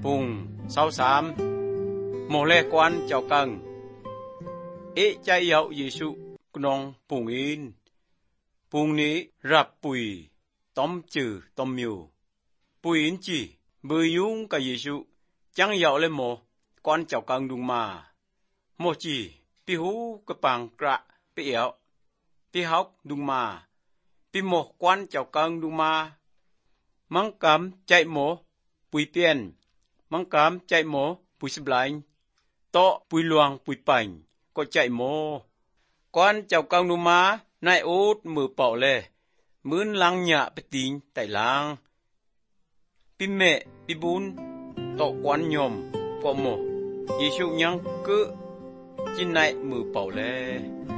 Phùng 63 Một lê quan chào cần Ý chạy dạo Giê-xu Nông Phùng in Phùng ní rạp bùi Tóm trừ tóm miêu Bùi in chỉ Bùi dung cả Giê-xu Chẳng dạo lên một quan chào cần đúng mà Một chỉ Bì hú cơ bằng krạ Bì éo Bì hóc đúng mà Bì một quan chào cần đúng mà Mang cắm chạy mô Bùi biên Mang cắm chạy mô bùi sập lạnh Tọ bùi luang bùi bảnh Có chạy mô Quan chào cần đúng mà Nai út mưa bảo lê Mướn lăng nhạ bê tín tại lăng Bì mẹ bì bún Tọ quan nhồm Có mô Giê-xu nhăng cứ Chín nai mưa bảo lê